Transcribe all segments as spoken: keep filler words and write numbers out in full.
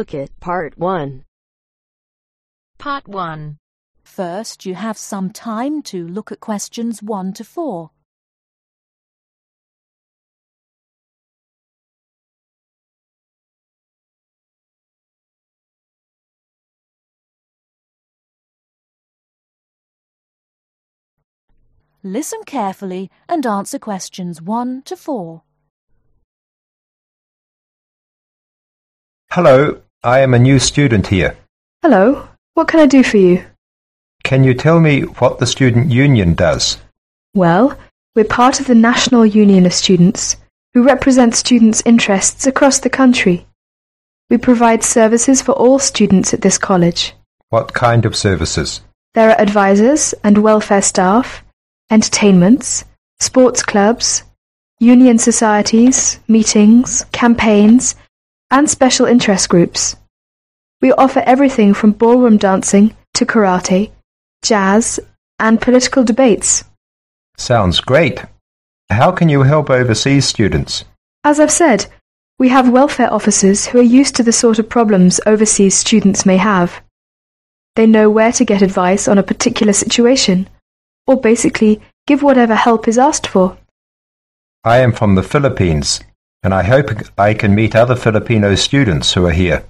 look at Part one. Part one. First, you have some time to look at questions one to four. Listen carefully and answer questions one to four. Hello, I am a new student here. Hello, what can I do for you? Can you tell me what the Student Union does? Well, we're part of the National Union of Students, who represent students' interests across the country. We provide services for all students at this college. What kind of services? There are advisors and welfare staff, entertainments, sports clubs, union societies, meetings, campaigns, and special interest groups. We offer everything from ballroom dancing to karate, jazz, and political debates. Sounds great. How can you help overseas students? As I've said, we have welfare officers who are used to the sort of problems overseas students may have. They know where to get advice on a particular situation, or basically give whatever help is asked for. I am from the Philippines, and I hope I can meet other Filipino students who are here.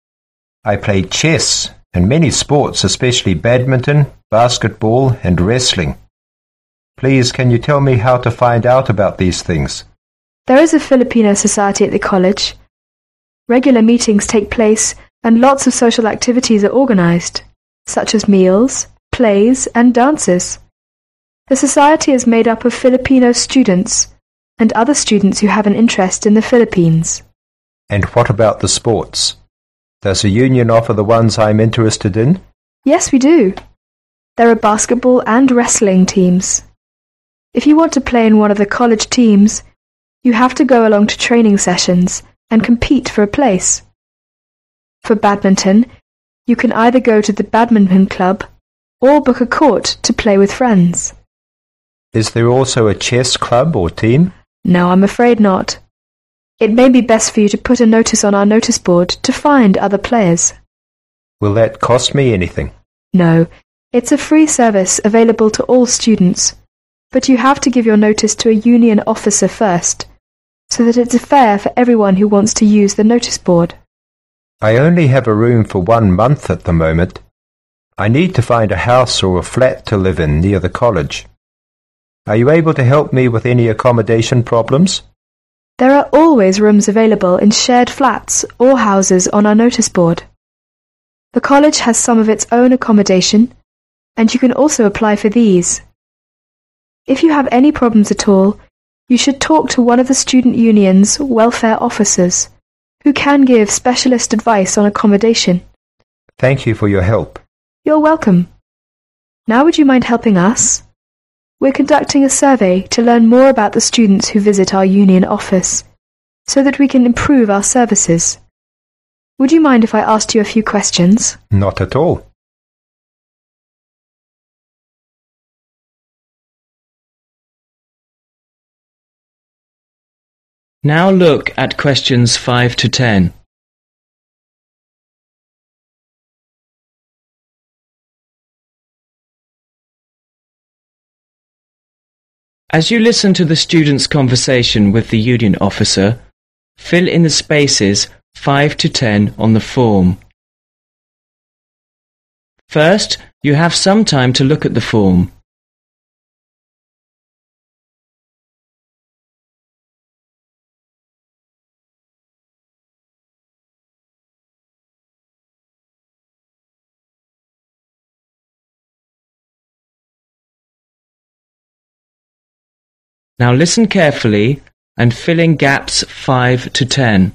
I play chess and many sports, especially badminton, basketball, and wrestling. Please, can you tell me how to find out about these things? There is a Filipino society at the college. Regular meetings take place and lots of social activities are organized, such as meals, plays, and dances. The society is made up of Filipino students and other students who have an interest in the Philippines. And what about the sports? Does the union offer the ones I'm interested in? Yes, we do. There are basketball and wrestling teams. If you want to play in one of the college teams, you have to go along to training sessions and compete for a place. For badminton, you can either go to the badminton club or book a court to play with friends. Is there also a chess club or team? No, I'm afraid not. It may be best for you to put a notice on our notice board to find other players. Will that cost me anything? No, it's a free service available to all students, but you have to give your notice to a union officer first, so that it's fair for everyone who wants to use the notice board. I only have a room for one month at the moment. I need to find a house or a flat to live in near the college. Are you able to help me with any accommodation problems? There are always rooms available in shared flats or houses on our notice board. The college has some of its own accommodation, and you can also apply for these. If you have any problems at all, you should talk to one of the student union's welfare officers, who can give specialist advice on accommodation. Thank you for your help. You're welcome. Now would you mind helping us? We're conducting a survey to learn more about the students who visit our union office, so that we can improve our services. Would you mind if I asked you a few questions? Not at all. Now look at questions five to ten. As you listen to the student's conversation with the union officer, fill in the spaces five to ten on the form. First, you have some time to look at the form. Now listen carefully and fill in gaps five to ten.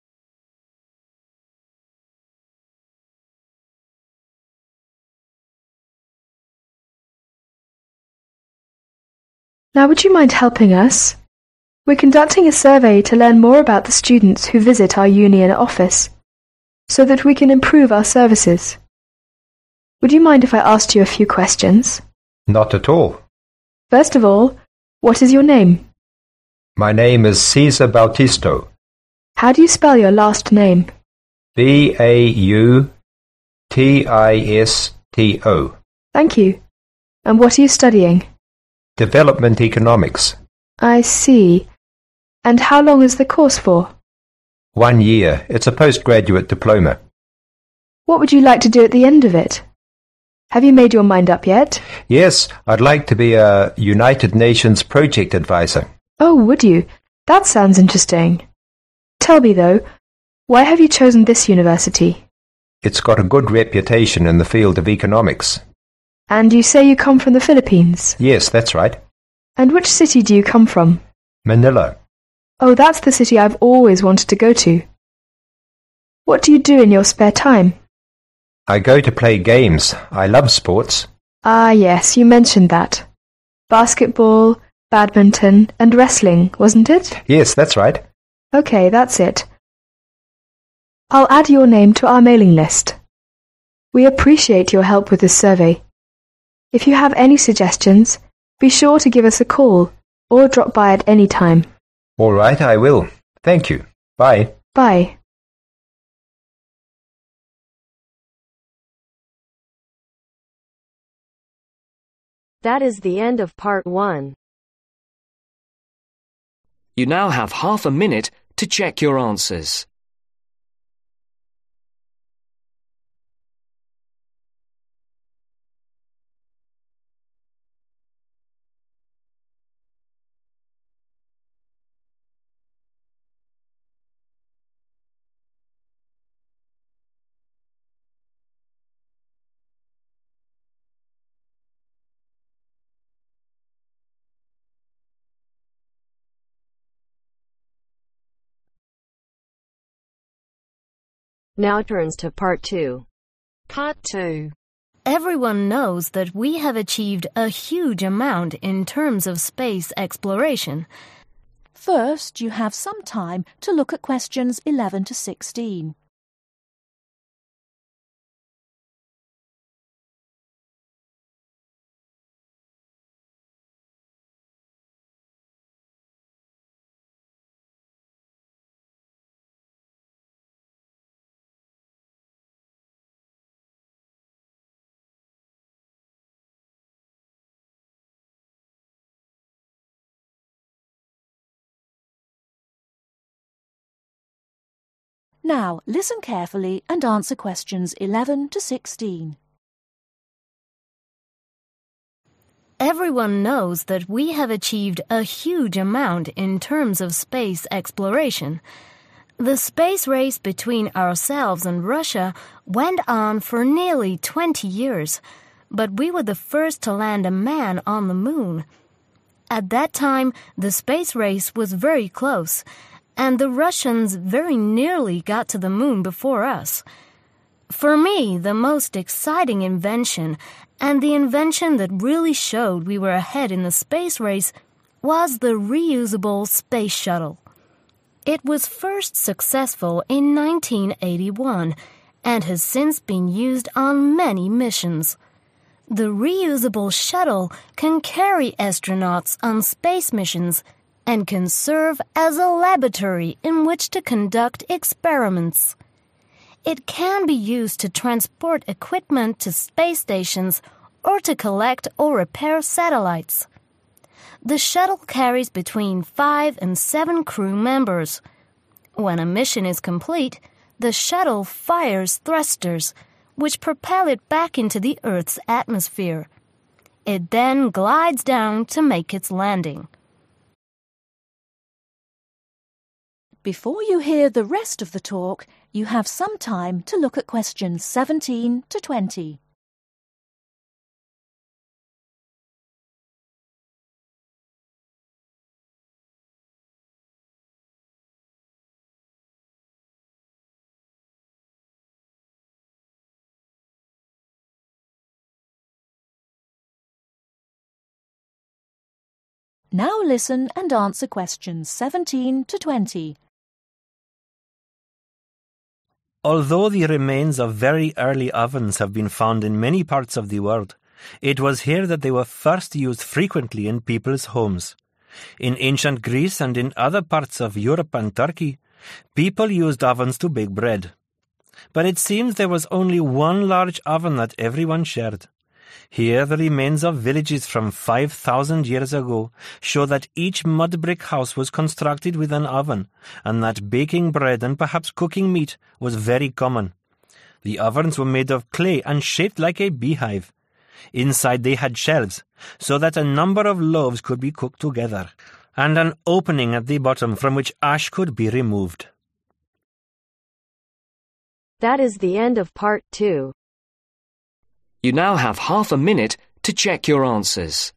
Now would you mind helping us? We're conducting a survey to learn more about the students who visit our union office, so that we can improve our services. Would you mind if I asked you a few questions? Not at all. First of all, what is your name? My name is Cesar Bautisto. How do you spell your last name? B A U T I S T O. Thank you. And what are you studying? Development Economics. I see. And how long is the course for? One year. It's a postgraduate diploma. What would you like to do at the end of it? Have you made your mind up yet? Yes, I'd like to be a United Nations project advisor. Oh, would you? That sounds interesting. Tell me, though, why have you chosen this university? It's got a good reputation in the field of economics. And you say you come from the Philippines? Yes, that's right. And which city do you come from? Manila. Oh, that's the city I've always wanted to go to. What do you do in your spare time? I go to play games. I love sports. Ah, yes, you mentioned that. Basketball, badminton, and wrestling, wasn't it? Yes, that's right. Okay, that's it. I'll add your name to our mailing list. We appreciate your help with this survey. If you have any suggestions, be sure to give us a call or drop by at any time. All right, I will. Thank you. Bye. Bye. That is the end of part one. You now have half a minute to check your answers. Now turns to part two. Part two. Everyone knows that we have achieved a huge amount in terms of space exploration. First, you have some time to look at questions eleven to sixteen. Now, listen carefully and answer questions eleven to sixteen. Everyone knows that we have achieved a huge amount in terms of space exploration. The space race between ourselves and Russia went on for nearly twenty years, but we were the first to land a man on the moon. At that time, the space race was very close, and the Russians very nearly got to the moon before us. For me, the most exciting invention, and the invention that really showed we were ahead in the space race, was the reusable space shuttle. It was first successful in nineteen eighty-one, and has since been used on many missions. The reusable shuttle can carry astronauts on space missions and can serve as a laboratory in which to conduct experiments. It can be used to transport equipment to space stations or to collect or repair satellites. The shuttle carries between five and seven crew members. When a mission is complete, the shuttle fires thrusters, which propel it back into the Earth's atmosphere. It then glides down to make its landing. Before you hear the rest of the talk, you have some time to look at questions seventeen to twenty. Now listen and answer questions seventeen to twenty. Although the remains of very early ovens have been found in many parts of the world, it was here that they were first used frequently in people's homes. In ancient Greece and in other parts of Europe and Turkey, people used ovens to bake bread. But it seems there was only one large oven that everyone shared. Here the remains of villages from five thousand years ago show that each mud brick house was constructed with an oven, and that baking bread and perhaps cooking meat was very common. The ovens were made of clay and shaped like a beehive. Inside they had shelves, so that a number of loaves could be cooked together, and an opening at the bottom from which ash could be removed. That is the end of part two. You now have half a minute to check your answers.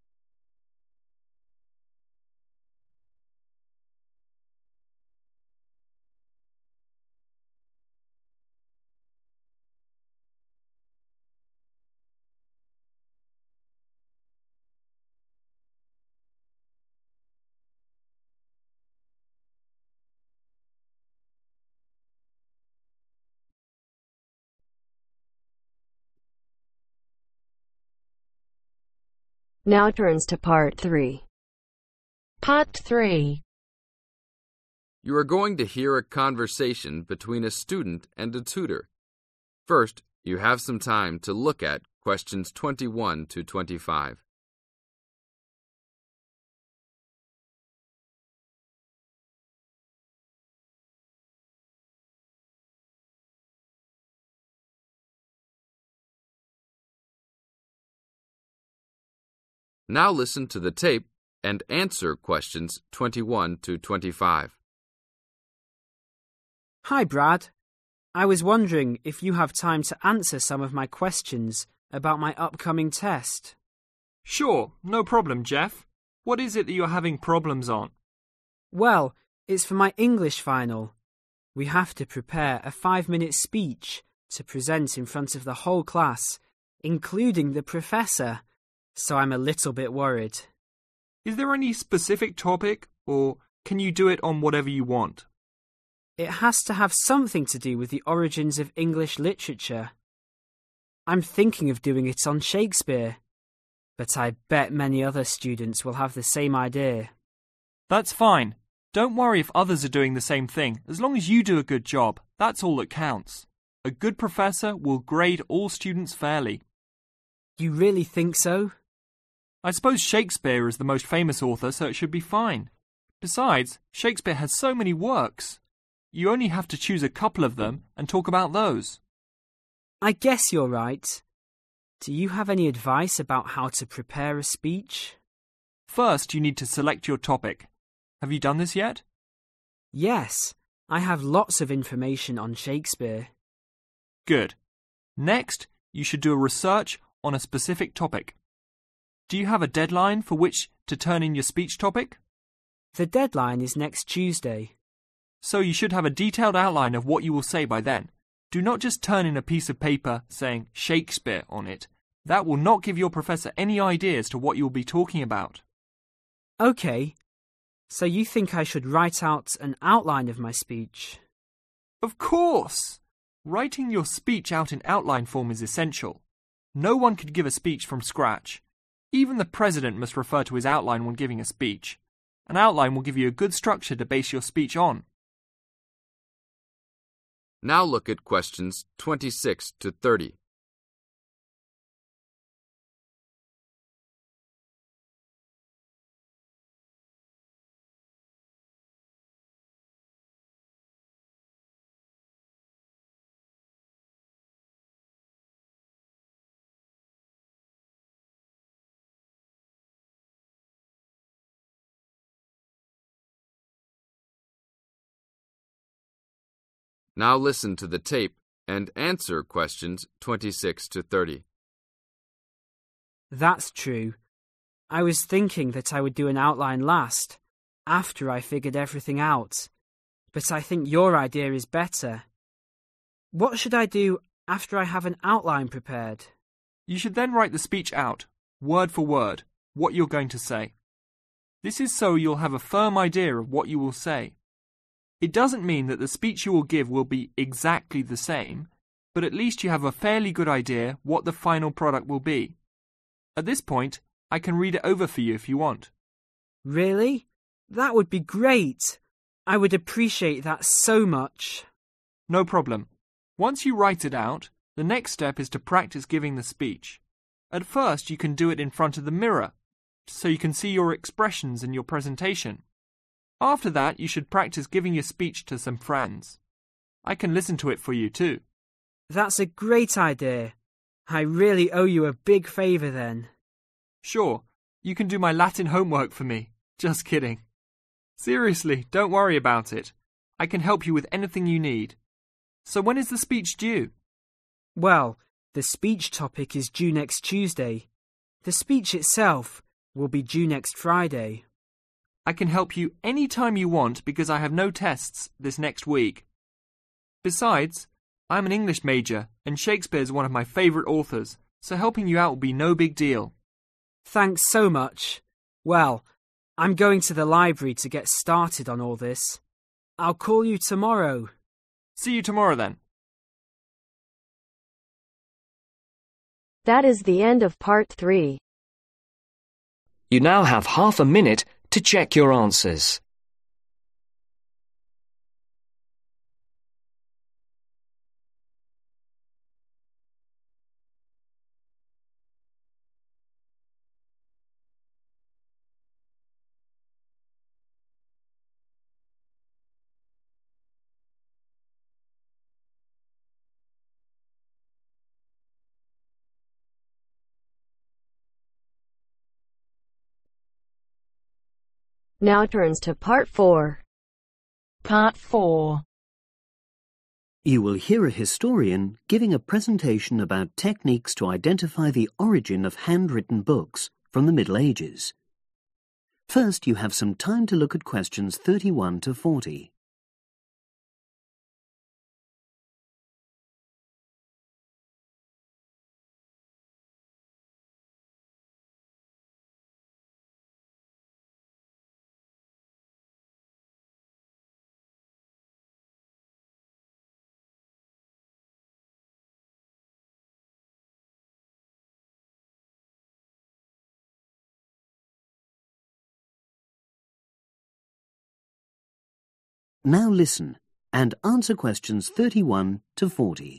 Now turns to part three. Part three. You are going to hear a conversation between a student and a tutor. First, you have some time to look at questions twenty-one to twenty-five. Now listen to the tape and answer questions twenty-one to twenty-five. Hi, Brad. I was wondering if you have time to answer some of my questions about my upcoming test. Sure, no problem, Jeff. What is it that you're having problems on? Well, it's for my English final. We have to prepare a five-minute speech to present in front of the whole class, including the professor. So I'm a little bit worried. Is there any specific topic, or can you do it on whatever you want? It has to have something to do with the origins of English literature. I'm thinking of doing it on Shakespeare, but I bet many other students will have the same idea. That's fine. Don't worry if others are doing the same thing. As long as you do a good job, that's all that counts. A good professor will grade all students fairly. You really think so? I suppose Shakespeare is the most famous author, so it should be fine. Besides, Shakespeare has so many works. You only have to choose a couple of them and talk about those. I guess you're right. Do you have any advice about how to prepare a speech? First, you need to select your topic. Have you done this yet? Yes, I have lots of information on Shakespeare. Good. Next, you should do a research on a specific topic. Do you have a deadline for which to turn in your speech topic? The deadline is next Tuesday. So you should have a detailed outline of what you will say by then. Do not just turn in a piece of paper saying Shakespeare on it. That will not give your professor any idea as to what you will be talking about. OK. So you think I should write out an outline of my speech? Of course! Writing your speech out in outline form is essential. No one could give a speech from scratch. Even the president must refer to his outline when giving a speech. An outline will give you a good structure to base your speech on. Now look at questions twenty-six to thirty. Now listen to the tape and answer questions twenty-six to thirty. That's true. I was thinking that I would do an outline last, after I figured everything out. But I think your idea is better. What should I do after I have an outline prepared? You should then write the speech out, word for word, what you're going to say. This is so you'll have a firm idea of what you will say. It doesn't mean that the speech you will give will be exactly the same, but at least you have a fairly good idea what the final product will be. At this point, I can read it over for you if you want. Really? That would be great. I would appreciate that so much. No problem. Once you write it out, the next step is to practice giving the speech. At first, you can do it in front of the mirror, so you can see your expressions in your presentation. After that, you should practice giving your speech to some friends. I can listen to it for you too. That's a great idea. I really owe you a big favour then. Sure, you can do my Latin homework for me. Just kidding. Seriously, don't worry about it. I can help you with anything you need. So when is the speech due? Well, the speech topic is due next Tuesday. The speech itself will be due next Friday. I can help you any time you want because I have no tests this next week. Besides, I'm an English major and Shakespeare's one of my favourite authors, so helping you out will be no big deal. Thanks so much. Well, I'm going to the library to get started on all this. I'll call you tomorrow. See you tomorrow then. That is the end of part three. You now have half a minute to check your answers. Now turns to part four. Part four. You will hear a historian giving a presentation about techniques to identify the origin of handwritten books from the Middle Ages. First, you have some time to look at questions thirty-one to forty. Now listen and answer questions thirty-one to forty.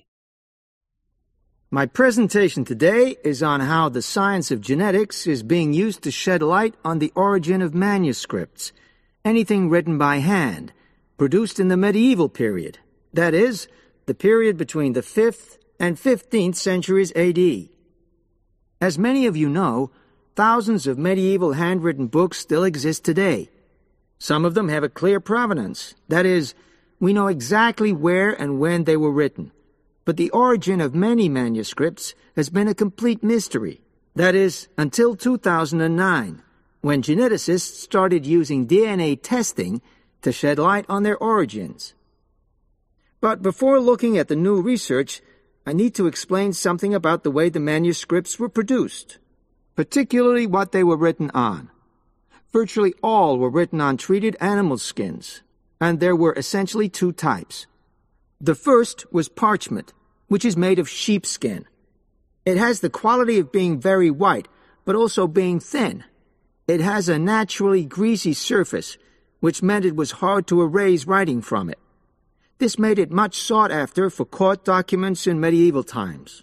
My presentation today is on how the science of genetics is being used to shed light on the origin of manuscripts, anything written by hand, produced in the medieval period, that is, the period between the fifth and fifteenth centuries A D. As many of you know, thousands of medieval handwritten books still exist today. Some of them have a clear provenance. That is, we know exactly where and when they were written. But the origin of many manuscripts has been a complete mystery. That is, until two thousand nine, when geneticists started using D N A testing to shed light on their origins. But before looking at the new research, I need to explain something about the way the manuscripts were produced, particularly what they were written on. Virtually all were written on treated animal skins, and there were essentially two types. The first was parchment, which is made of sheepskin. It has the quality of being very white, but also being thin. It has a naturally greasy surface, which meant it was hard to erase writing from it. This made it much sought after for court documents in medieval times.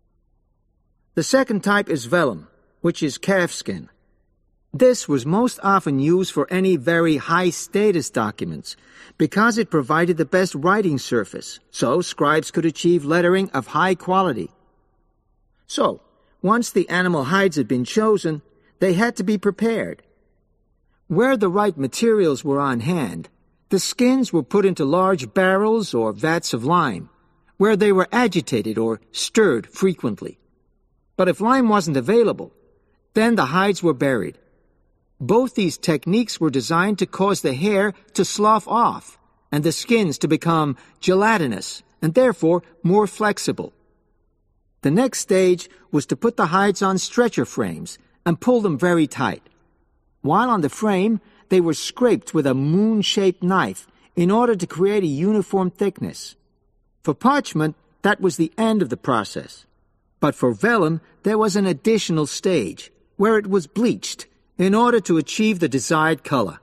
The second type is vellum, which is calfskin. This was most often used for any very high-status documents because it provided the best writing surface, so scribes could achieve lettering of high quality. So, once the animal hides had been chosen, they had to be prepared. Where the right materials were on hand, the skins were put into large barrels or vats of lime, where they were agitated or stirred frequently. But if lime wasn't available, then the hides were buried. Both these techniques were designed to cause the hair to slough off and the skins to become gelatinous and therefore more flexible. The next stage was to put the hides on stretcher frames and pull them very tight. While on the frame, they were scraped with a moon-shaped knife in order to create a uniform thickness. For parchment, that was the end of the process. But for vellum, there was an additional stage, where it was bleached in order to achieve the desired color.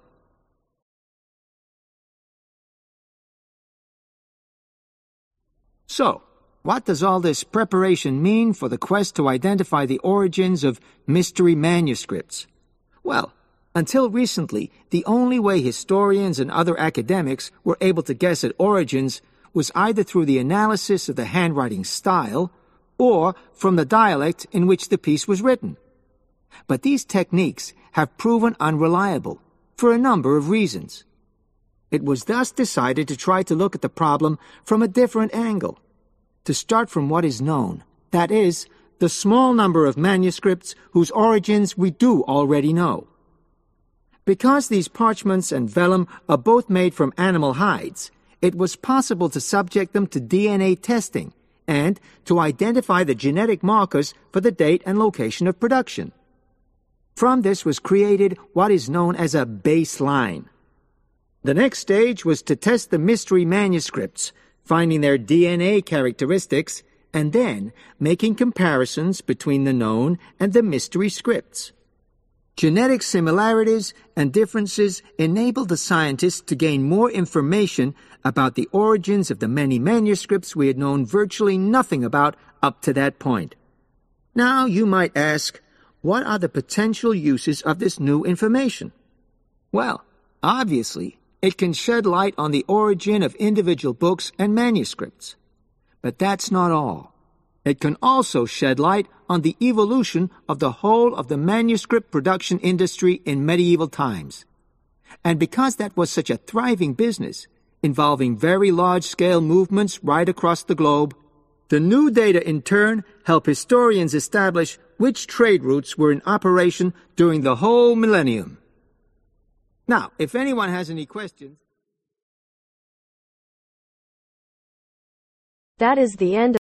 So, what does all this preparation mean for the quest to identify the origins of mystery manuscripts? Well, until recently, the only way historians and other academics were able to guess at origins was either through the analysis of the handwriting style or from the dialect in which the piece was written. But these techniques have proven unreliable for a number of reasons. It was thus decided to try to look at the problem from a different angle, to start from what is known, that is, the small number of manuscripts whose origins we do already know. Because these parchments and vellum are both made from animal hides, it was possible to subject them to D N A testing and to identify the genetic markers for the date and location of production. From this was created what is known as a baseline. The next stage was to test the mystery manuscripts, finding their D N A characteristics, and then making comparisons between the known and the mystery scripts. Genetic similarities and differences enabled the scientists to gain more information about the origins of the many manuscripts we had known virtually nothing about up to that point. Now you might ask, what are the potential uses of this new information? Well, obviously, it can shed light on the origin of individual books and manuscripts. But that's not all. It can also shed light on the evolution of the whole of the manuscript production industry in medieval times. And because that was such a thriving business, involving very large-scale movements right across the globe, the new data in turn help historians establish which trade routes were in operation during the whole millennium. Now, if anyone has any questions... That is the end